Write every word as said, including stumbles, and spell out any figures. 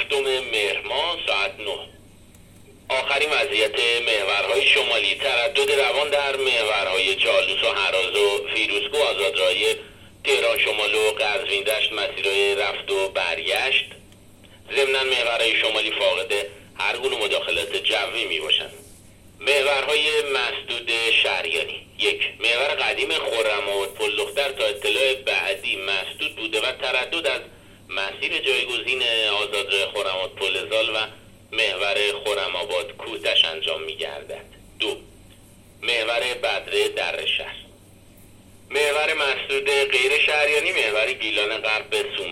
هفتم مهر ماه ساعت نه. آخرین وضعیت محورهای شمالی: تردد روان در محورهای جالوس و هراز و فیروزکوه و آزادراه، تهران شمال و قزوین دشت مسیرهای رفت و برگشت. ضمناً محورهای شمالی فاقد هر گونه مداخلات جوی می باشند. محورهای مسدود شهریانی: یک، محور قدیم خرم‌آباد پل دختر تا اطلاع بعدی مسدود بوده و تردد از مسیر جایگزین آزادراه خرم‌آباد پل زال و محور خرم‌آباد کوتش انجام می گردد. دو، محور بدره در شهر. محور مسدود غیر شهریانی: محور گیلان غرب به سوی